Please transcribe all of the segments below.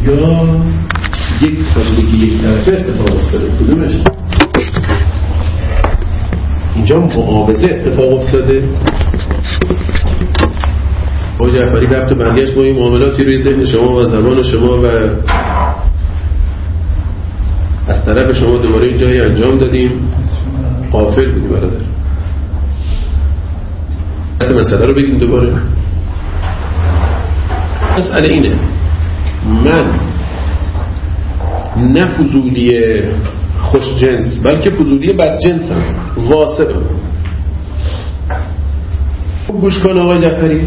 یا یک خواستگی یک طرفه اتفاق افتاده؟ کدومش؟ اینجا معاوضه اتفاق افتاده. آقای جعفری رفت و برگشت با این معاملاتی روی ذهن شما و زبان شما و از طرف شما دوباره اینجایی انجام دادیم. غافل بودی برادر. مسئله رو بگیم دوباره. مسئله اینه، من نه فضولی خوش جنس بلکه فضولی بد جنسم، غاصبم. گوش کن آقای جعفری،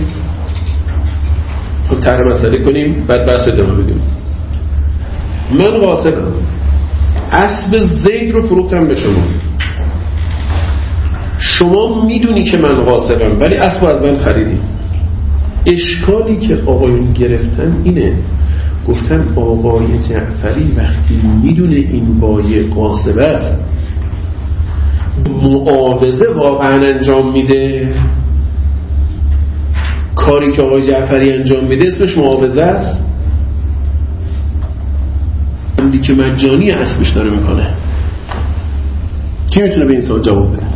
خب طرح مسئله کنیم بعد بحث ادامه بدیم. من غاصبم، اسب زید رو فروختم به شما. شما میدونی که من غاصبم ولی اسب از من خریدی. اشکالی که آقایون گرفتن اینه، گفتن آقای جعفری وقتی میدونه این بایع غاصب است معاوضه واقعا انجام میده. کاری که آقای جعفری انجام میده اسمش معاوضه است. همونی که مجانی اسمش داره میکنه. کی میتونه به این سوال جواب بده؟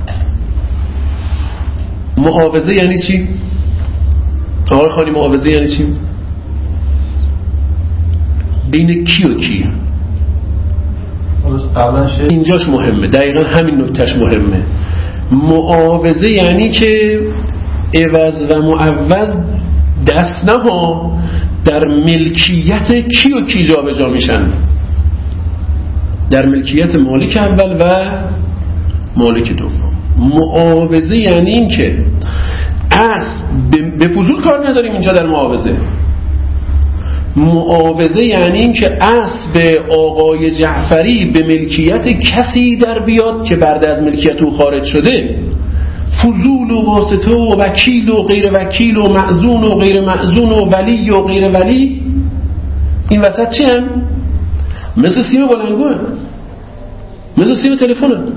معاوضه یعنی چی؟ آقای خانی معاوضه یعنی چی؟ بین کی و کی؟ اینجاش مهمه، دقیقا همین نکتهش مهمه. معاوضه یعنی که عوض و معوض دستنه ها در ملکیت کی و کی جا به جا میشن، در ملکیت مالک اول و مالک دوم. معاوضه یعنی این که به فضول کار نداریم اینجا در معاوضه. معاوضه یعنی این که اسب آقای جعفری به ملکیت کسی در بیاد که بعد از ملکیت او خارج شده. فضول و واسطه و وکیل و غیر وکیل و مأذون و غیر مأذون و ولی و غیر ولی این وسط چی هم؟ مثل سیم بلنگو هم، مثل سیم تلفن هم.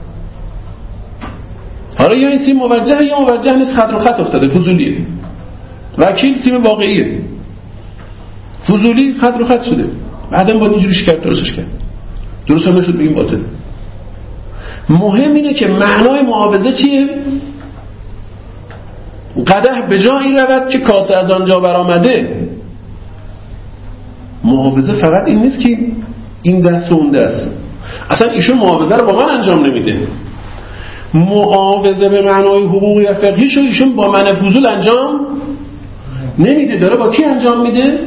حالا یا این سیم موجه یا موجه نیست، خط رو خط افتاده، فضولیه. وکیل سیم واقعیه، فضولی خط رو خط شده. بعدم باید اینجوریش کرد، درستش کرد. درست هم نشد بگیم باطل. مهم اینه که معنای معاوضه چیه؟ قدح به جایی رود که کاسه از آنجا برآمده. معاوضه فقط این نیست که این دست و اون دست. اصلا ایشون معاوضه رو با من انجام نمیده. معاوضه به معنای حقوقی و فقهیش رو ایشون با من فضول انجام نمیده. داره با کی انجام میده؟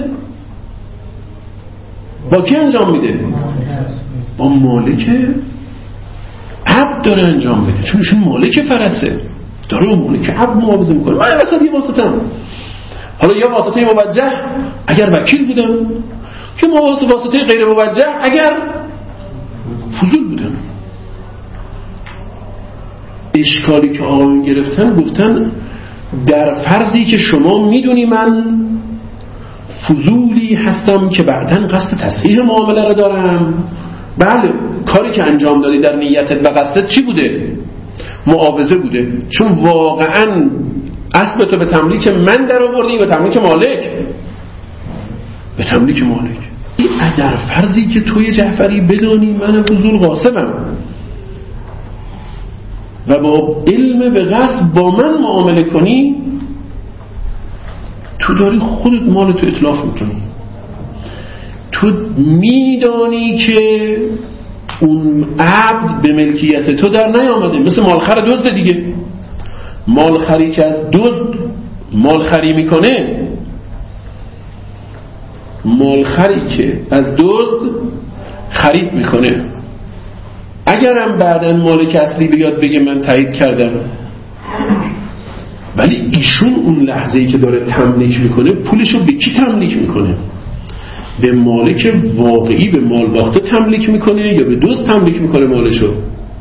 با کی انجام میده؟ با مالک عبد داره انجام میده، چون ایشون مالک فرسه، داره با مالک عبد معاوضه میکنه. من وسط یه واسطه‌ام، حالا یا واسطه موجه اگر وکیل بودم، که واسطه غیر موجه اگر فضول بودم. اشکالی که آقایون گرفتن، گفتن در فرضی که شما میدونی من فضولی هستم که بعداً قصد تصحیح معامله رو دارم. بله، کاری که انجام دادی در نیتت و قصدت چی بوده؟ معاوضه بوده، چون واقعاً اسب تو به تملیک من در آوردی و تملیک مالک، به تملیک مالک. در فرضی که توی جعفری بدانی من فضول غاصبم و با علم به غصب با من معامله کنی، تو داری خودت مال تو اتلاف میکنی. تو میدانی که اون عبد به ملکیت تو در نیامده، مثل مالخر دزد دیگه. مالخری که از دزد مالخری میکنه، مالخری که از دزد خرید میکنه، اگرم بعداً مالک اصلی بیاد بگه من تایید کردم، ولی ایشون اون لحظه‌ای که داره تملیک میکنه پولشو به کی تملیک میکنه؟ به مالک واقعی، به مال باخته تملیک میکنه یا به دزد تملیک میکنه؟ مالشو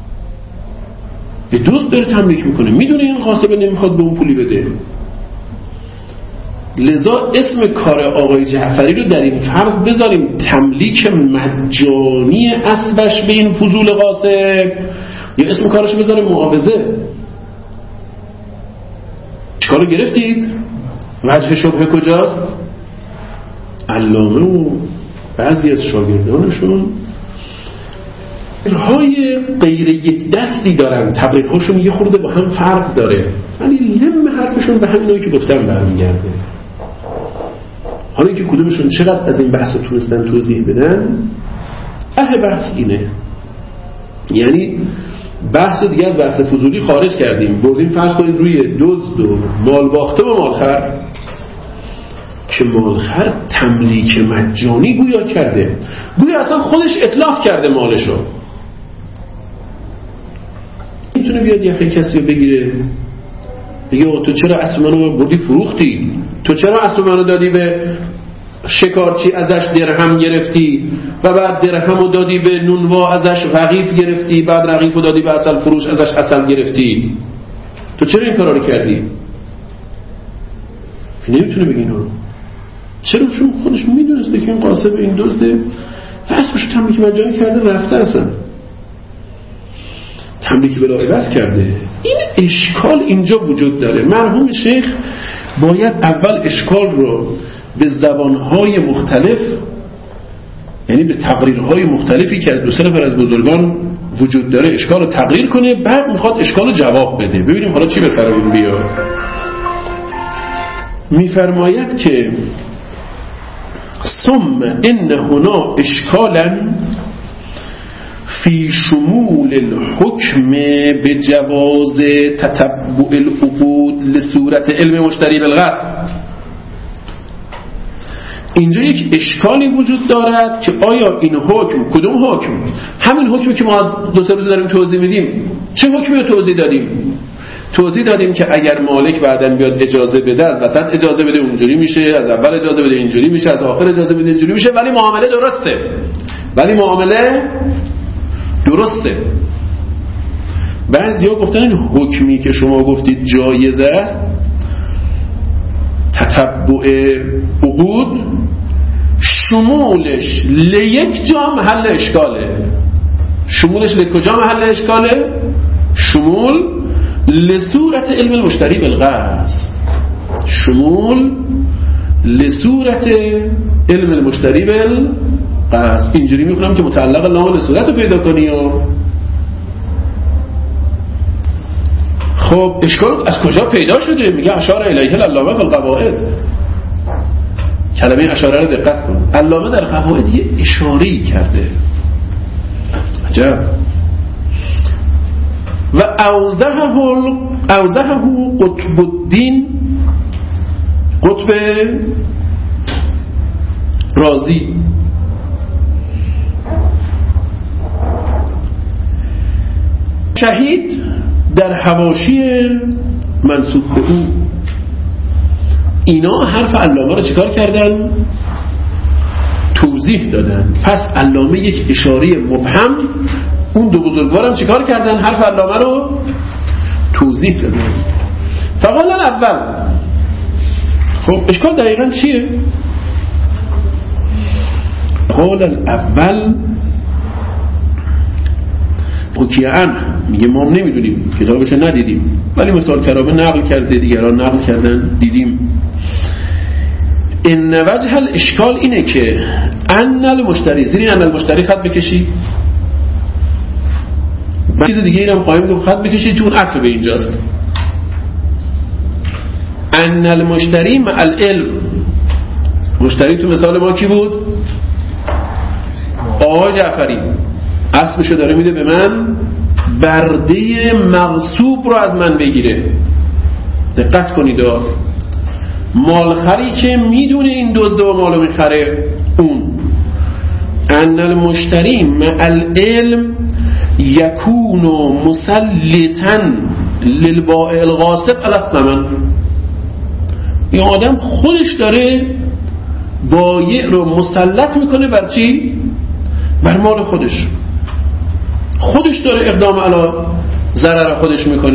به دزد داره تملیک میکنه. میدونه این غاصب نمیخواد به اون پولی بده. لذا اسم کار آقای جعفری رو در این فرض بذاریم تملیک مجانی اسبش به این فضول غاصب، یا اسم کارش بذاریم معاوضه. چیکارو گرفتید؟ وجه شبهه کجاست؟ علامه و بعضی از شاگردانشون های غیر یک دستی دارن، تبریرهاشون یه خورده با هم فرق داره، ولی لم حرفشون به همینایی که گفتم برمیگرده. حالا که کدومشون چقدر از این بحث رو تونستن توضیح بدن، بحث اینه. یعنی بحث دیگه از بحث فضولی خارج کردیم، بردیم فرض کنید روی دزد و مال باخته و مالخر، که مالخر تملیک مجانی گویا کرده، گویا اصلا خودش اتلاف کرده مالشو. میتونه بیاد یه کسی رو بگیره بگه تو چرا اسب منو بردی فروختی؟ تو چرا اسب منو دادی به شکارچی ازش درهم گرفتی و بعد درهمو دادی به نونوا ازش رغیف گرفتی، بعد رغیفو دادی به عسل فروش ازش عسل گرفتی؟ تو چرا این کارا رو کردی؟ نمیتونه بگه اینو. چرا؟ چون خودش میدونسته که این قاسب این دزده و اسبشو تملیک مجانی کرده رفته، اصلا تملیک بلای بس کرده. این اشکال اینجا وجود داره. مرحوم شیخ باید اول اشکال رو به زبانهای مختلف، یعنی به تقریرهای مختلفی که از دو سه نفر از بزرگان وجود داره اشکال رو تقریر کنه، بعد میخواد اشکال رو جواب بده. ببینیم حالا چی به سرمون بیاد. میفرماید که ثم ان هنا اشکالا فی شمول الحکم بجواز تتبع العقود لصورت علم مشتری بالغصب. اینجا یک اشکالی وجود دارد که آیا این حکم، کدوم حکم؟ همین حکمی که ما دو سه روز داریم توضیح میدیم. چه حکمی رو توضیح دادیم؟ توضیح دادیم که اگر مالک بعداً بیاد اجازه بده، از وسط اجازه بده اونجوری میشه، از اول اجازه بده اینجوری میشه، از آخر اجازه بده اینجوری میشه، ولی معامله درسته. بعضیا گفتن این حکمی که شما گفتید جایزه است، تتبع عقود، شمولش لیک جا محل اشکاله. شمولش لکجا محل اشکاله؟ شمول لصورت علم المشتری بالغصب. شمول لصورت علم المشتری بالغصب. اینجوری میخونم که متعلق لام لصورت رو پیدا کنی. خب اشکال از کجا پیدا شده؟ میگه اشاره الیه العلامه فی القواعد. کلمه اشاره رو دقت کن. علامه در قواعد یه اشاره‌ای کرده. عجب. و اوضحه قطب الدین، قطب رازی، شهید در حواشی منسوب به او. اینا حرف علامه رو چیکار کردن؟ توضیح دادن. پس علامه یک اشاره مبهم، اون دو بزرگوارم چیکار کردن؟ حرف علامه رو توضیح دادن. فقال اول. خب اشکال دقیقا چیه؟ قال الاول حکیعن، میگه ما هم نمیدونیم، کتابشو ندیدیم، ولی مثال کرامه نقل کرده، دیگران نقل کردن، دیدیم. ان وجه الاشکال اینه که ان المشتری، زیر ان المشتری خط بکشی، چیز دیگه اینم خواهیم گفت، خط بکشی تو اون عطف به اینجاست. ان المشتری مع العلم. مشتری تو مثال ما کی بود؟ آقای جعفری. اصلشو داره میده به من، برده مغصوب رو از من بگیره. دقت کنید، مالخری که میدونه این دزده و مالو میخره، اون ان المشتری مع العلم یکون مسلطا للبائع الغاصب علی الثمن. این آدم خودش داره بایع رو مسلط میکنه بر چی؟ بر مال خودش. خودش داره اقدام علی ضرر خودش میکنه.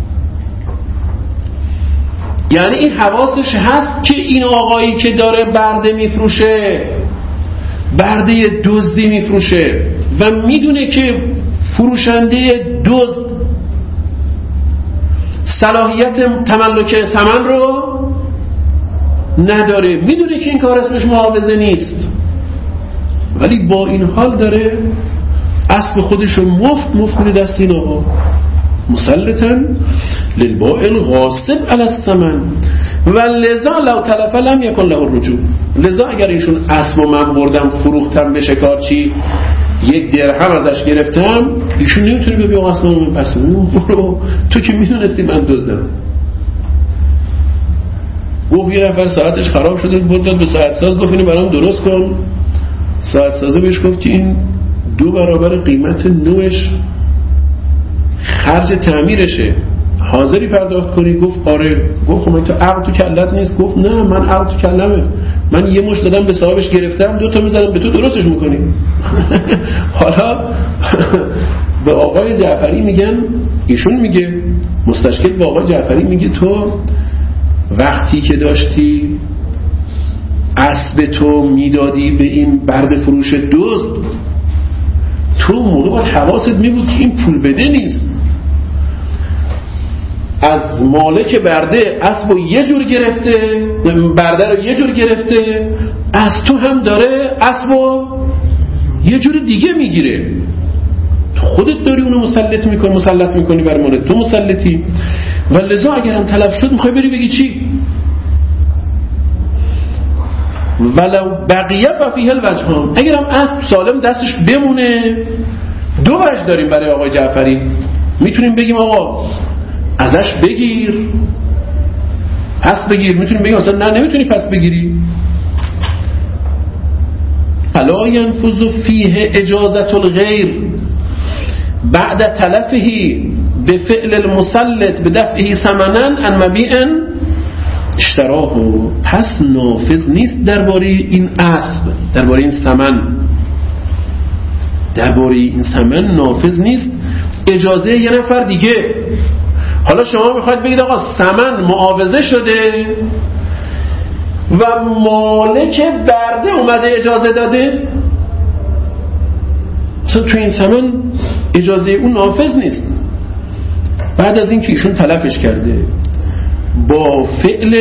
یعنی این حواسش هست که این آقایی که داره برده میفروشه، برده دزدی میفروشه و میدونه که فروشنده دزد صلاحیت تملک ثمن رو نداره، میدونه که این کار اسمش معاوضه نیست، ولی با این حال داره اسب خودش رو مفت میده دست این آقا. مسلطاً للبائع غاصب علی الثمن و لذا لو تلف لم یکن له الرجوع. لذا اگر ایشون اسب من بردم فروختم به شکارچی 1 درهم ازش گرفتم، ایشون نمیتونه بگه آقا اسب من پس برو، تو که میدونستی من دزدم. گفت یه نفر ساعتش خراب شده برداد به ساعت ساز، گفت اینو برام درست کن. ساعت سازه بهش گفت که این 2 برابر قیمت نوش خرج تعمیرشه، حاضری پرداخت کنی؟ گفت آره. گفت خب تو عقل تو کلت نیست؟ گفت نه من عقل تو کلمه، من یه مشت دادم به صاحبش گرفتم 2 تا میذارم به تو درستش میکنی. حالا به آقای جعفری میگن، ایشون میگه مستشکل به آقای جعفری میگه تو وقتی که داشتی اسب تو میدادی به این برده فروش دزد، تو موقع باید حواست میبود که این پول بده نیست. از مالک برده اسب رو یه جور گرفته، برده رو یه جور گرفته، از تو هم داره اسب رو یه جور دیگه میگیره. خودت داری اونو مسلط میکنی بر مالک، تو مسلطی. و لذا اگرم طلب شد میخوای بری بگی چی؟ ولو بقیه فیه الوجهان، اگرم اسب سالم دستش بمونه 2 وجه داریم برای آقای جعفری. میتونیم بگیم آقا ازش بگیر پس بگیر، میتونیم بگیم اصلا نه نمیتونی پس بگیری. فلا ينفذ فیه اجازة الغیر بعد تلفه بفعل المسلط بدفعه ثمنا عن مبیع اشتراه. پس نافذ نیست درباره این اسب، درباره این ثمن نافذ نیست اجازه یه نفر دیگه. حالا شما میخواید بگید آقا ثمن معاوضه شده و مالک برده اومده اجازه داده، اصلا تو این ثمن اجازه اون نافذ نیست. بعد از این که ایشون تلفش کرده با فعل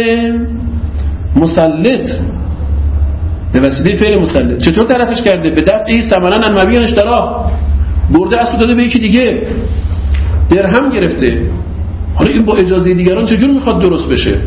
مسلط، به وسیله فعل مسلط، چطور تلفش کرده؟ به دفع ثمنا عن مبیع اشتراه، برده اسب داده به یکی دیگه، درهم گرفته. حالا این با اجازه دیگران چجور میخواد درست بشه؟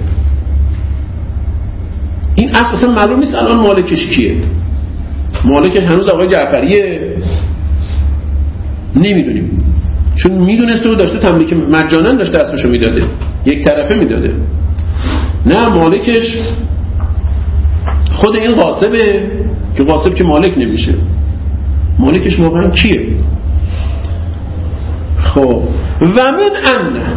این اسب اصلا معلوم نیست الان مالکش کیه. مالکش هنوز آقای جعفریه، نمیدونیم، چون میدونسته و داشته تملیک مجانا داشته اسبشو میداده، یک طرفه میداده. نه، مالکش خود این غاصبه که غاصب که مالک نمیشه. مالکش واقعا کیه؟ خب و من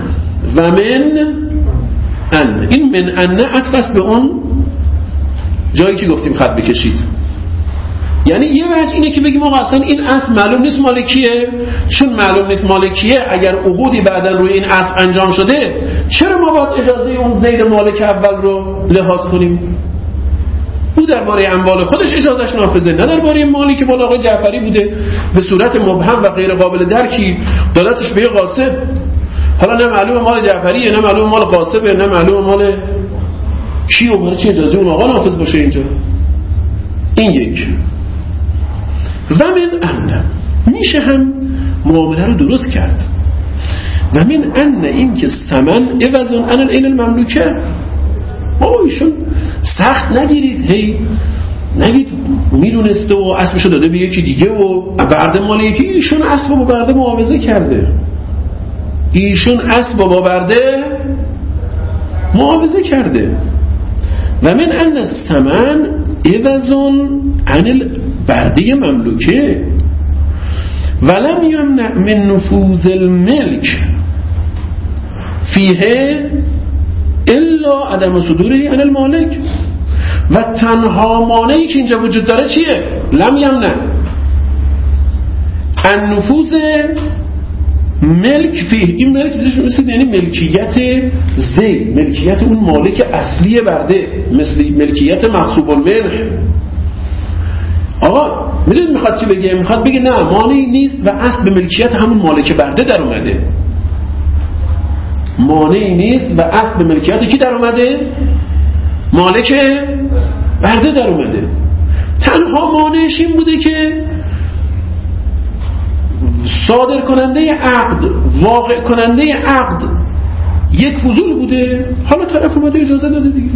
ان این من ان عطف است به اون جایی که گفتیم خط بکشید. یعنی یه وجه اینه که بگیم آقا اصلا این اسب معلوم نیست مالکیه. چون معلوم نیست مالکیه، اگر عقودی بعداً روی این اسب انجام شده، چرا ما باید اجازه اون زید مالک اول رو لحاظ کنیم؟ او درباره اموال خودش اجازهش نافذه، نه درباره مالی که مال آقای جعفری بوده به صورت مبهم و غیر قابل درکی دادتش به غاصب. حالا نه معلوم مال جعفریه، نه معلوم مال غاصبه، نه معلوم مال کیه، برای چه اجازه اون آقا نافذ باشه اینجا؟ این یک. و من ان میشه هم معامله رو درست کرد. و من ان این که ثمن عوض عن العین المملوکه، بابا ایشون سخت نگیرید، هی نگید میدونسته و اسبشو داده به یکی دیگه و برده مال یکی. ایشون اسب با برده معاوضه کرده، ایشون اسب با برده معاوضه کرده. و من ان الثمن عوض عن البرده مملوکه ولم یمنع من نفوذ الملک فیه الا عدم صدوره عن المالک. و تنها مانعی که اینجا وجود داره چیه؟ لم یمنع ان نفوذ ملک فیه. این ملک مثل یعنی ملکیت زید، ملکیت اون مالک اصلی برده، مثل ملکیت مغصوب الملک. آقا میدونید میخواد چی بگه؟ میخواد بگه نه مانعی نیست و اصل به ملکیت همون مالک برده در اومده. مانعی نیست و اصل به ملکیت کی در اومده؟ مالک برده در اومده. تنها مانعش این بوده که صادر کننده عقد، واقع کننده عقد یک فضول بوده، حالا طرف اومده اجازه داده دیگه.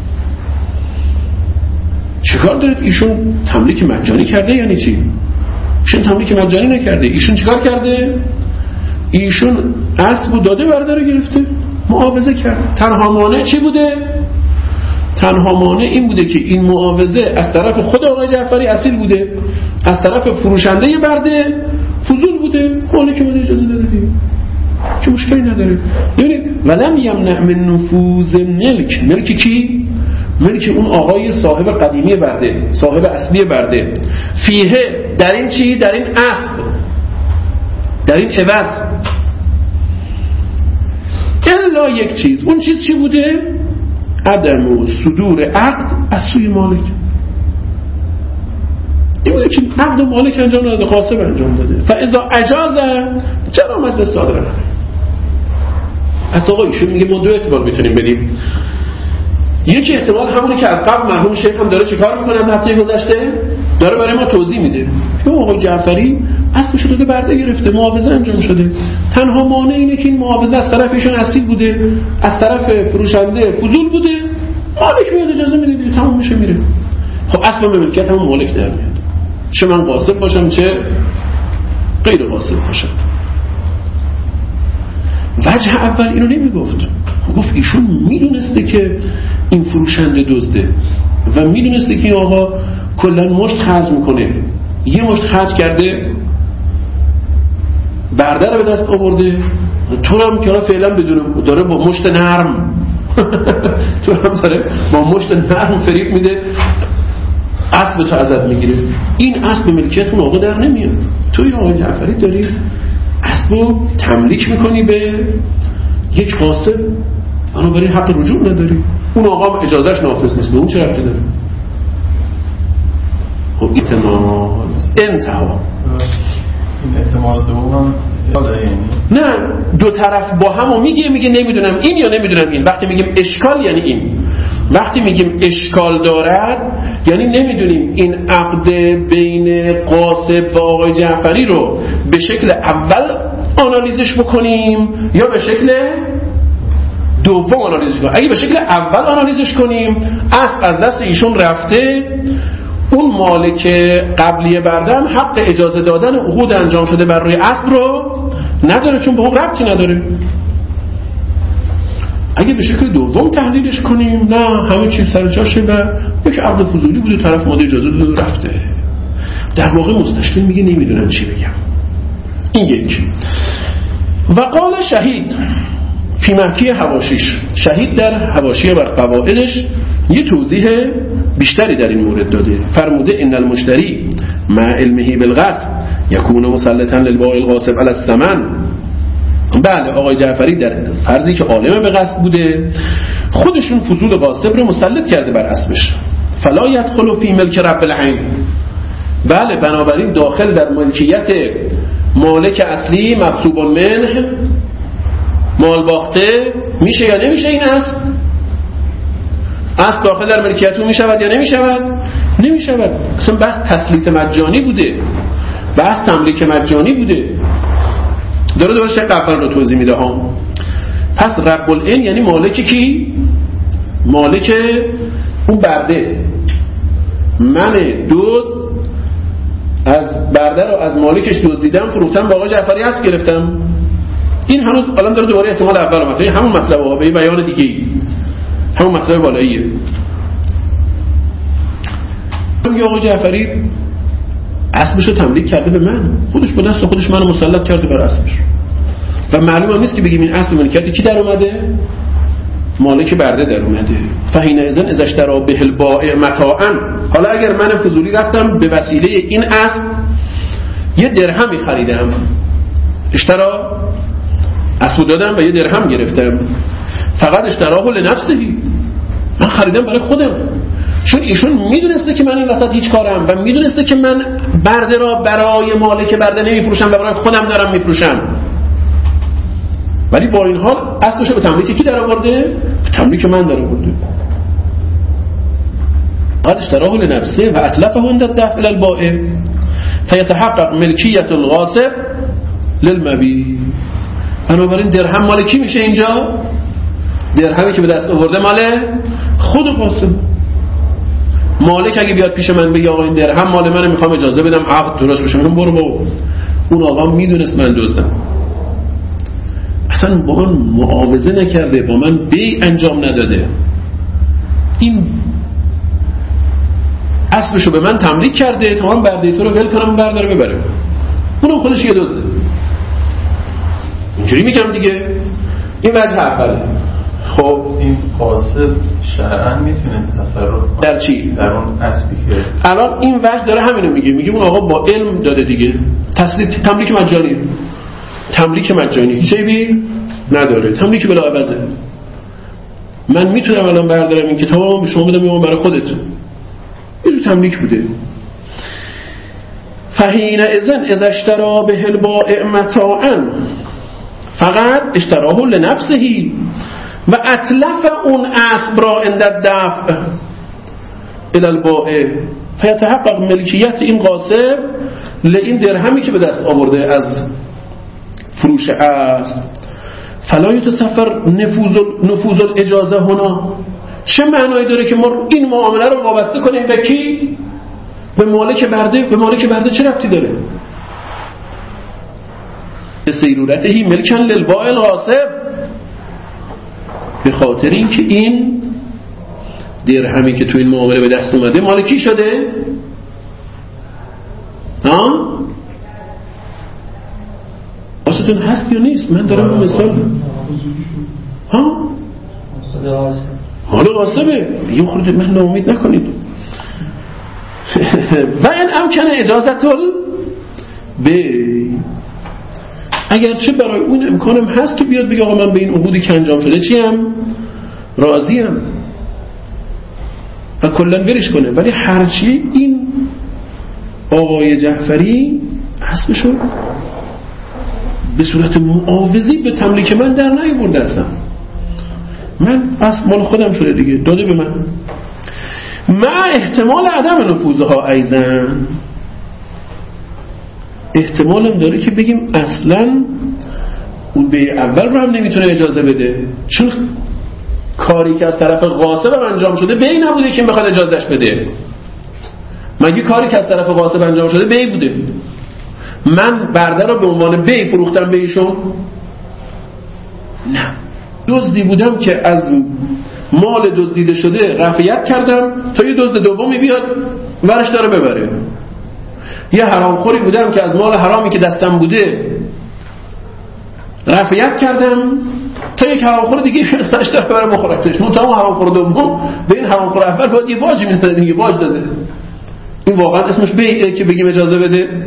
چیکار دارید؟ ایشون تملیک مجانی کرده یعنی چی؟ ایشون تملیک مجانی نکرده. ایشون چیکار کرده؟ ایشون اسبو داده برده رو گرفته، معاوضه کرده. تنها مانع چی بوده؟ تنها مانع این بوده که این معاوضه از طرف خود آقای جعفری اصیل بوده، از طرف فروشنده برده فضول بوده، مالک بوده اجازه داده دیگه، که مشکلی نداره. ببینید ولم یمنع من نفوذ ملک کی؟ ملک اون آقای صاحب قدیمی برده، صاحب اصلی برده، فیه در این چی؟ در این اسب، در این عوض، الا یک چیز. اون چیز چی بوده؟ عدم صدور عقد از سوی مالک. این بوده که عقد و مالک انجام داده، قاسم انجام داده. فاذا اجاز چرا مجلس صادر نکنه؟ از آقا ایشون میگه ما دو احتمال میتونیم بدیم. یکی احتمال همونی که از قبل مرحوم شیخ هم داره چیکار میکنه از هفته گذشته؟ داره برای ما توضیح میده که آقای جعفری اسبش داده برده گرفته، معاوضه انجام شده. تنها مانع اینه که این معاوضه از طرف ایشون اصیل بوده، از طرف فروشنده فضول بوده، مالک میاد اجازه میده دیگه، تموم میشه میره. خب اسب ملکیت همون مالک در میاد، چه من غاصب باشم چه غیر غاصب باشم. وجه اول اینو نمیگفت، گفت ایشون میدونسته که این فروشنده دزده و میدونسته که آقا کلا مشت خرج میکنه، یه مشت خرج کرده برده رو به دست آورده، تو هم که فعلا بدون داره با مشت نرم تو هم داره با مشت نرم فریب میده، اسب تو ازت میگیره. این اسب ملکیت اون آقا در نمیاد. توی آقای جعفری داری اسبو تملیک میکنی به یک غاصب، بنابراین حق رجوع نداری. اون آقا اجازهش نافذ نیست، به اون چه ربطی داره؟ خب احتمال انتها این احتمال دوم نه، دو طرف با همو میگه نمیدونم این یا نمیدونم این. وقتی میگیم اشکال یعنی این، وقتی میگیم اشکال دارد یعنی نمیدونیم این عقد بین قاسب و آقای جعفری رو به شکل اول آنالیزش بکنیم یا به شکل دوم آنالیزش کنیم. اگه به شکل اول آنالیزش کنیم، اسب از دست ایشون رفته، اون مالک قبلی بردم حق اجازه دادن عقود انجام شده بر روی اسب رو نداره، چون به اون ربطی نداره. اگه به شکل دوم تحلیلش کنیم، نه همه چیز سر جاشه و یک عقد فضولی بوده، طرف ماده اجازه داده رفته. در واقع مستشکل میگه نمیدونم چی بگم. این یک. و قال شهید فی محکی حواشیش، شهید در حواشی بر قواعدش یه توضیح بیشتری در این مورد داده. فرموده ان المشتری مع علمه بالغصب یکون مسلطا للبائع الغاصب علی الثمن. بله، آقای جعفری در فرضی که عالم به غصب بوده، خودشون فضول غاصب رو مسلط کرده بر اسبش. فلا یدخل فی ملک رب العین. بله، بنابراین داخل در ملکیت مالک اصلی مغصوب منه مال باخته میشه یا نمیشه؟ این اسب داخل در ملکیتون میشود یا نمیشود؟ نمیشود. اصلا بحث تسلیط مجانی بوده، بحث تملیک مجانی بوده. داره شیخ قفل رو توضیح میده ها. پس رب العین یعنی مالک کی؟ مالک اون برده. من دزد از برده رو از مالکش دزدیدم، فروختم، با آقای جعفری اسب گرفتم. این هنوز الان داره دوباره احتمال اول رو مثلا همون مطلب ها به بیان دیگه ای، همون مطلب بالاییه. میگه آقای جعفری اسبش رو تملیک کرده به من، خودش به دست خودش منو مسلط کرده بر اسبش و معلوم هم نیست که بگیم این اسب ملکیت کی در اومده؟ مالک برده در اومده. فحین اذن ازش درا به البائع متاعا. حالا اگر من فضولی رفتم به وسیله این اسب یه درهمی خریدم، اشترا اسب دادم و یه درهم گرفتم، فقط اشتراه لنفسهی، من خریدم برای خودم، چون ایشون میدونسته که من این وسط هیچ کارم و میدونسته که من برده را برای مالک برده نمیفروشم و برای خودم دارم میفروشم. ولی با این حال اسبش به تملیک کی در آورده؟ به تملیک من در آورده. قد اشتراه لنفسه و اتلفه عند الدفع الى البائع فيتحقق ملکیت الغاصب للمبیع. بنابراین درهم مال کی میشه اینجا؟ درهمی که به دست آورده مال خود غاصب. مالک اگه بیاد پیش من بگه آقا این درهم مال منه میخوام اجازه بدم عقد درست بشه، میگم برو بابا، اون آقا میدونست من دزدم، اصلا با من معاوضه نکرده، با من بیع انجام نداده، این اسبشو به من تملیک کرده، تمام برده تو رو ول کنم برداره ببره، اونم خودش یه دزده. اینجوری میگم دیگه. این وجه اوله. خب این غاصب شرعاً میتونه تصرف کنه در چی؟ در اون اسبی که الان این وجه داره همینو میگه اون آقا با علم داده دیگه، تملیک مجانی، تملیک مجانی هیچ عیبی نداره، تملیک بلا عوضه. من میتونم الان بردارم این کتابو به شما بدم برای خودت، این تملیک بوده. فحین اذا اشترى به البائع متاعا فقط اشتراه لنفسه و اتلف اون اسب را عند الدفع الى البائع فیتحقق ملکیت این غاصب لئین درهمی که به دست آورده از فروش اسب. فلا یتصفر نفوذ الاجازه هنا. چه معنایی داره که ما این معامله رو وابسته کنیم به کی؟ به مالک برده. به مالک برده چه ربطی داره؟ سیرورته ملکن للبائع الغاصب، به خاطر اینکه این درهمی که تو این معامله به دست اومده مال کی شده؟ واسهتون هست یا نیست؟ من دارم مثال حال غاصبه، یه خورده من ناامید نکنید. و این امکن اجازت به اگرچه برای اون امکانم هست که بیاد بگه آقا من به این عقودی که انجام شده چیم؟ راضیم و کلن ولش کنه، ولی هرچی این آقای جعفری اسمشو به صورت معاوضی به تملیک من در نیاورده هستم، من اصل مال خودم شده دیگه، داده به من. مع احتمال عدم نفوذها ایزن، احتمالم داره که بگیم اصلا اون به اول رو هم نمیتونه اجازه بده، چون کاری که از طرف غاصب انجام شده بی نبوده که بخواد اجازهش بده. مگه کاری که از طرف غاصب انجام شده بی بوده؟ من برده رو به عنوان بی فروختم به ایشون؟ نه، دزدی بودم که از مال دزدیده شده رفعیت کردم تا یه دزد دومی بیاد ورش داره ببره. یه حرامخوری بودم که از مال حرامی که دستم بوده رفعیت کردم تا یک حرامخور دیگه بیاد ورش داره ببره بخورتش. منتها حرامخور دوم به این حرامخور اول باید یه باجی میداده دیگه، باج داده. این واقعا اسمش بیعه که بگیم اجازه بده؟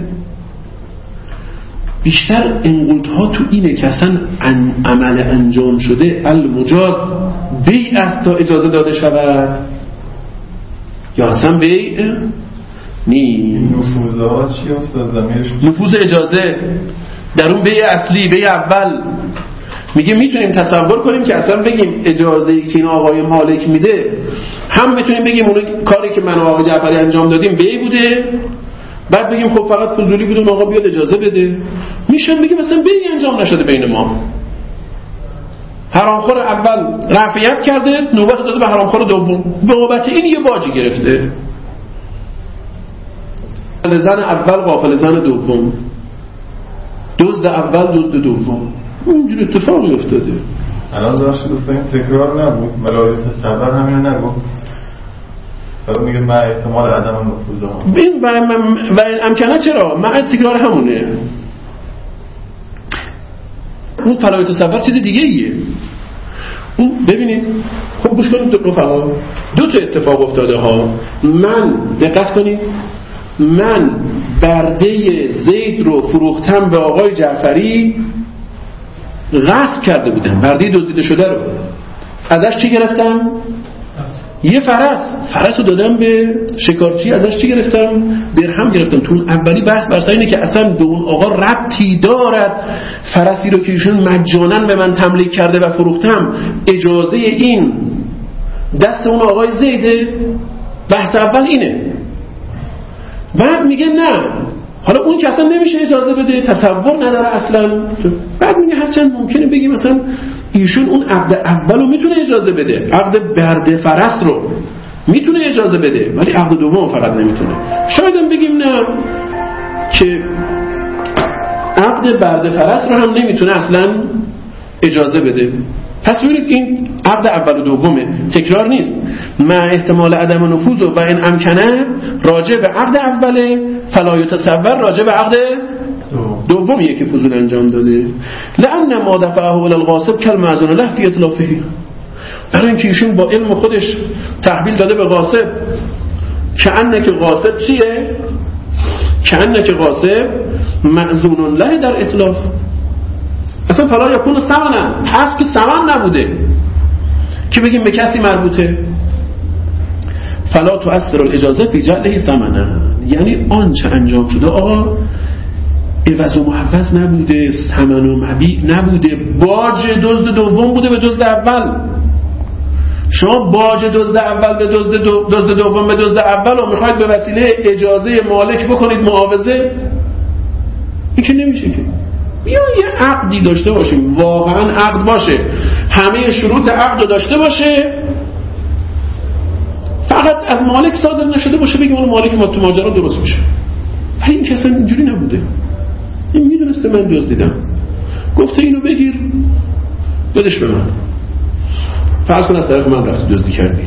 بیشتر انقلتها تو اینه که اصلا عمل انجام شده المجاز بیع است تا اجازه داده شود، یا اصلا بیع نی. نفوذ ها چی استاد زمیرش؟ نفوذ اجازه در اون بیع اصلی، بیع اول. میگه میتونیم تصور کنیم که اصلا بگیم اجازه‌ای که این آقای مالک میده، هم میتونیم بگیم اون کاری که من و آقای جعفری انجام دادیم بیع بوده، بعد بگیم خب فقط فضولی بود اون آقا بیاد اجازه بده. میشه بگیم مثلا بیعی انجام نشده بین ما، حرامخور اول رفعیت کرده، نوبت داده به حرامخور دوم، به بابت این یه باجی گرفته. زن اول غافل زن دوم، دزد اول دزد دوم، اینجور اتفاقی افتاده. الان داشت دوستان تکرار نبود، ملایت صبر همین نبود، فرق میگه مع احتمال عدم نفوذ ها. این و این امکنه چرا؟ مع تکرار همونه. اون فلایت صبر چیز دیگه ایه. اون ببینید خب گوش کنید رفقا، دو تا اتفاق افتاده ها. من دقت کنید، من برده زید رو فروختم به آقای جعفری، غصب کرده بودم برده دزدیده شده رو، ازش چی گرفتم؟ یه فرس رو دادم به شکارچی، ازش چی گرفتم؟ درهم گرفتم. تو اولی بحث بر سر اینه که اصلا به اون آقا ربطی دارد فرسی رو که ایشون مجانا به من تملیک کرده و فروختم اجازه این دست اون آقای زیده؟ بحث اول اینه. بعد میگه نه، حالا اون که اصلا نمیشه اجازه بده، تصور نداره اصلا. بعد میگه هرچند ممکنه بگی مثلا ایشون اون عقد اول رو میتونه اجازه بده، عقد برده فرس رو میتونه اجازه بده، ولی عقد دوم فقط نمیتونه. شاید هم بگیم نه که عقد برده فرس رو هم نمیتونه اصلا اجازه بده. پس ببینید این عقد اول و دومه، تکرار نیست. مع احتمال عدم نفوذ و این امکنه راجع به عقد اوله، فلا یتصور راجع به عقد دومیه که فضول انجام داده. لأن ما دفعه الی الغاصب کالمأذون له فی اطلافه، برای اینکه ایشون با علم خودش تحویل داده به غاصب. که غاصب چیه؟ که غاصب مأذون له در اطلاف، اصلا فلا یکون ثمنا، پس که ثمن نبوده که بگیم به کسی مربوطه. فلا تؤثر الاجازه فی جعله ثمنا، یعنی آنچه انجام شده آقا عوض و محوض نبوده، ثمن و مبیع نبوده، باج دزد دوم بوده به دزد اول. شما باج دزد اول به دزد دوم به دزد اول رو میخواید به وسیله اجازه مالک بکنید معاوضه؟ این که نمیشه که. یا یه عقدی داشته باشیم، واقعا عقد باشه، همه شروط عقد رو داشته باشه، فقط از مالک صادر نشده باشه بگیم اون مالک ما تو ماجرا درست میشه. ولی این که اصلا اینجوری نبوده. این میدونسته من دزدیدم، گفته اینو بگیر بدش به من، فرض کن از طرف من رفتی دزدی کردی.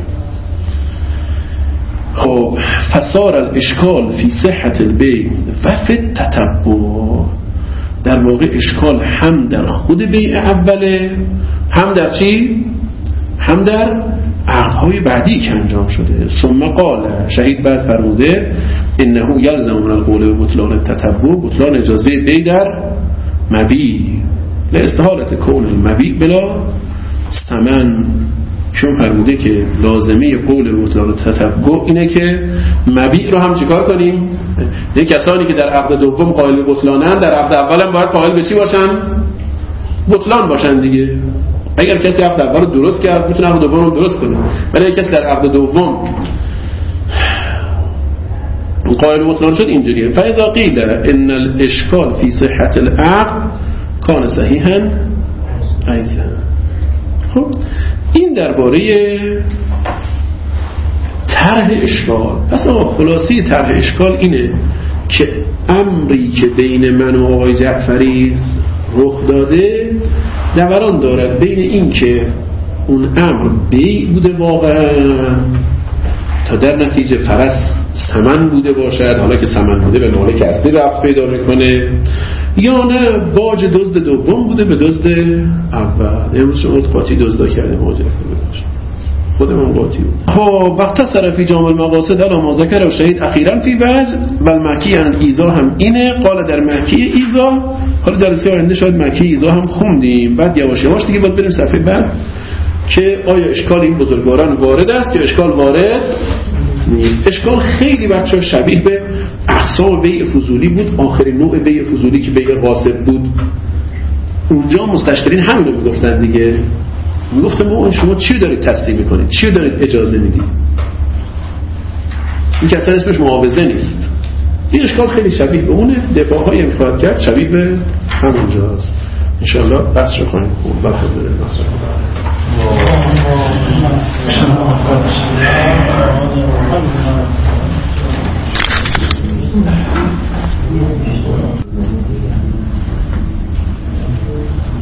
خب فصار الاشکال فی صحت البیع و فی التتبع، در واقع اشکال هم در خود بیع اوله، هم در چی؟ هم در عقدهای بعدی که انجام شده. ثم قال، شهید بعد فرموده انه یلزم من القول بطلان التتبع، بطلان اجازه بیع در مبیع لاستحالة کون المبیع بلا ثمن. چون فرموده که لازمه قول بطلان التتبع اینه که مبیع رو هم چیکار کنیم؟ یه کسانی که در عقد دوم قائل به بطلانن، در عقد اول هم باید قائل به چی باشن؟ بطلان باشن دیگه. اگر کسی عقد اول رو درست کرد میتونه عقد دوم رو درست کنه، ولی اگر کسی در عقد دوم قائل به بطلان شد اینجوریه. فاذا قیل ان الاشکال فی صحت العقد کان صحیحا ایضا. خب این درباره طرح اشکال. پس خلاصه طرح اشکال اینه که امری که بین من و آقای جعفری رخ داده دوران دارد بین این که اون امر بیع بوده واقعا تا در نتیجه فرس ثمن بوده باشد، حالا که ثمن بوده به مالک اصلی رفت پیدا میکنه، یا نه باج دزد دوم بوده به دزد اول. امروز شما قاطی دزدا کرده ماجرا باشه، خودمون قاطی بود. خب وقت صرفی جامع المقاصد علی ما ذکر و شهید اخیرا فی وجه بل مکی ان ایزا هم اینه. قال در مکی ایزا، حالا جلسه آینده شاید مکی ایزا هم خوندیم، بعد یواش یواش دیگه باید بریم صفحه بعد که آیا اشکال این بزرگواران وارد است یا اشکال وارد نیست. اشکال خیلی بچه‌ها شبیه به اقسام بیع فضولی بود. آخرین نوع بیع فضولی که بیع غاصب بود، اونجا مستشترین همینو میگفتن دیگه، میگفتن ما شما چی دارید تصدیق میکنید، چی دارید اجازه میدید. این که اصلا اسمش معاوضه نیست. این اشکال خیلی شبیه به اونه، دفاعهای امفاد کرد شبیه به همونجاست. انشاءالله بحث رو کنیم خوب وقت داره.